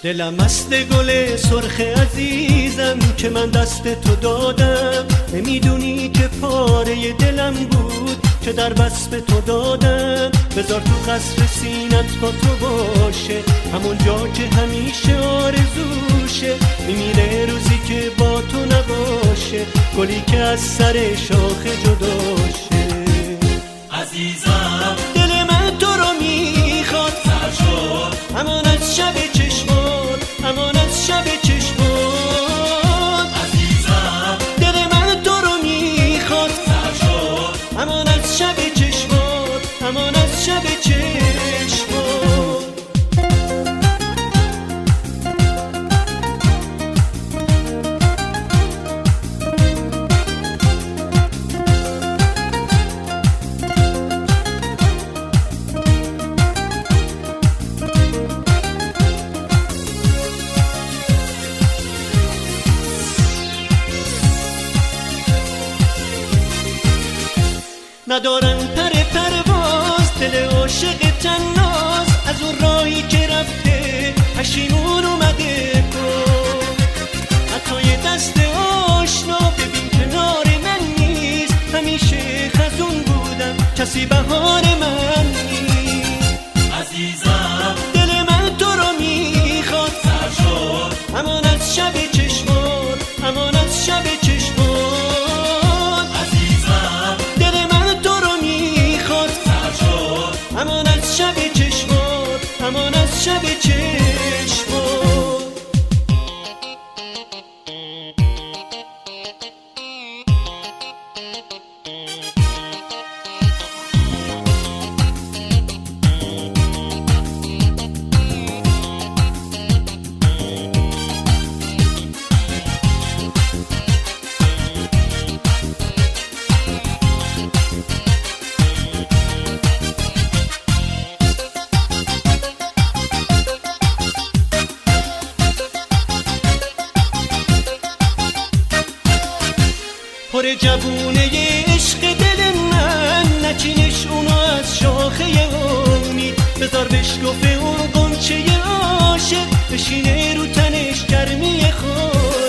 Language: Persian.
دلم مست گل سرخ عزیزم که من دست تو دادم، نمیدونی که پاره دلم بود که در وصف تو دادم. بذار تو قصر سینت با تو باشه، همون جا که همیشه آرزوشه. میمیره روزی که با تو نباشه، گلی که از سر شاخه جداشه. عزیزم دل من تو رو میخواد، سر شد همان از شب چشمات، همان از شب چشمات. عزیزم دل من تو رو میخواد، سر شد همان از شب چشمات، همان از شب چشمات. ندارم پر پرواز، دل عاشق تناز، از اون راهی که رفته پشیمون اومده کن. حتی یه دست آشنا ببین کنار من نیست، همیشه خزون بودم کسی بهار من نیست. عزیزم دل من تو رو میخواد، سر شد همان از شب چشمات، همان از شب چشمات. همان از شب چشمات، همان از شب چشمات. پر جوونه عشق دل من، نچینش اونو از شاخه امید. بذار بشکفه اون غنچه عاشق، بشینه رو تنش گرمی خود.